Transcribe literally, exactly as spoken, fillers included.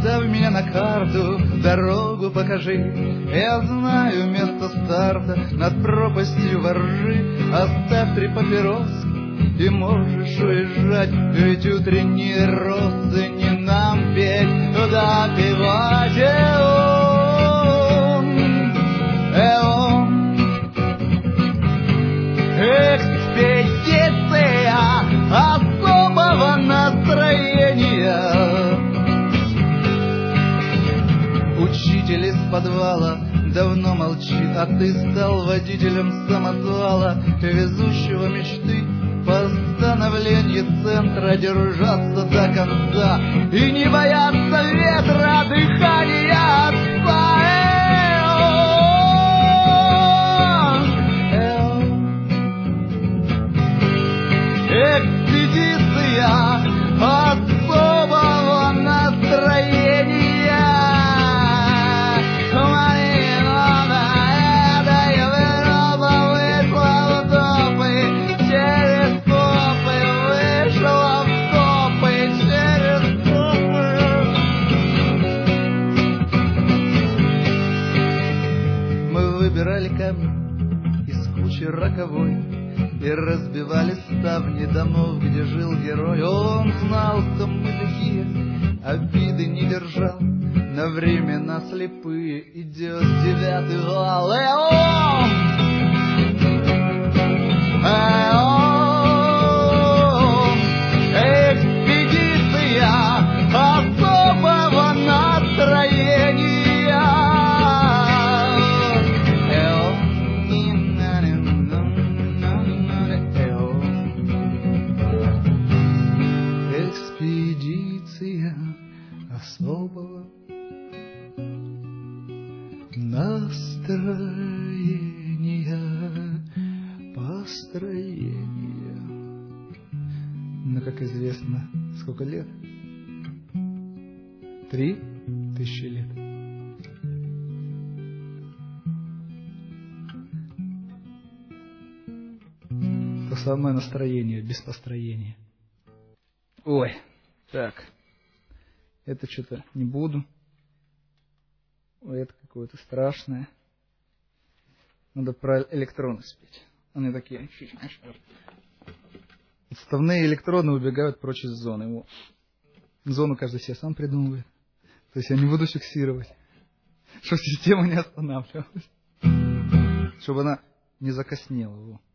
Поставь меня на карту, дорогу покажи. Я знаю место старта над пропастью во ржи. Оставь три папироски и можешь уезжать. Ведь утренние росы не нам петь, туда певать. Эон, эон. Экспедиция особого настроения. Учитель из подвала давно молчит, а ты стал водителем самосвала, везущего мечты по становлению центра, держаться до конца и не бояться ветра, дыхания отца. Экспедиция особого настроения. Выбирали камни из кучи роковой и разбивали ставни домов, где жил герой. Он знал, кто мы такие, обиды не держал, на времена слепые идет девятый вал. Эон! Эон! Экспедиция особого настроения. Особого настроения, построения. Но, как известно, сколько лет? Три тысячи лет. То самое настроение без построения. Ой, так. Это что-то не буду. Ой, это какое-то страшное. Надо про электроны спеть. Они такие. Отставные электроны убегают прочь из зоны. Его. Зону каждый себе сам придумывает. То есть я не буду фиксировать. Чтобы система не останавливалась. Чтобы она не закоснела. Его.